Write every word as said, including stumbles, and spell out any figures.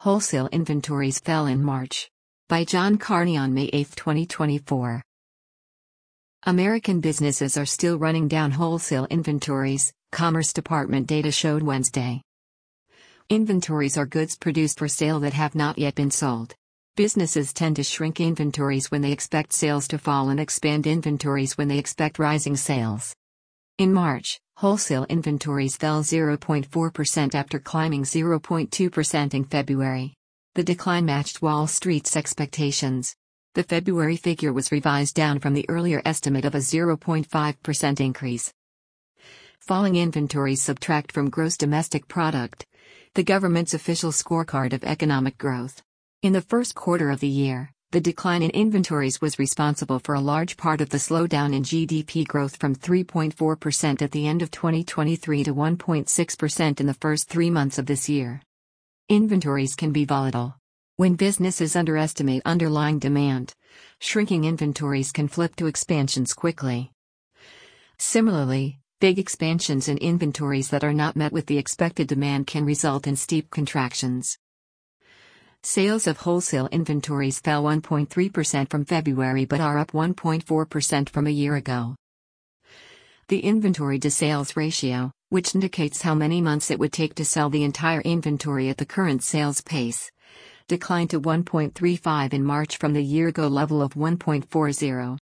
Wholesale inventories fell in March. By John Carney on May eighth, twenty twenty-four. American businesses are still running down wholesale inventories, Commerce Department data showed Wednesday. Inventories are goods produced for sale that have not yet been sold. Businesses tend to shrink inventories when they expect sales to fall and expand inventories when they expect rising sales. In March, wholesale inventories fell zero point four percent after climbing zero point two percent in February. The decline matched Wall Street's expectations. The February figure was revised down from the earlier estimate of a zero point five percent increase. Falling inventories subtract from gross domestic product, the government's official scorecard of economic growth. In the first quarter of the year, the decline in inventories was responsible for a large part of the slowdown in G D P growth from three point four percent at the end of twenty twenty-three to one point six percent in the first three months of this year. Inventories can be volatile. When businesses underestimate underlying demand, shrinking inventories can flip to expansions quickly. Similarly, big expansions in inventories that are not met with the expected demand can result in steep contractions. Sales of wholesale inventories fell one point three percent from February but are up one point four percent from a year ago. The inventory-to-sales ratio, which indicates how many months it would take to sell the entire inventory at the current sales pace, declined to one point three five in March from the year-ago level of one point four zero.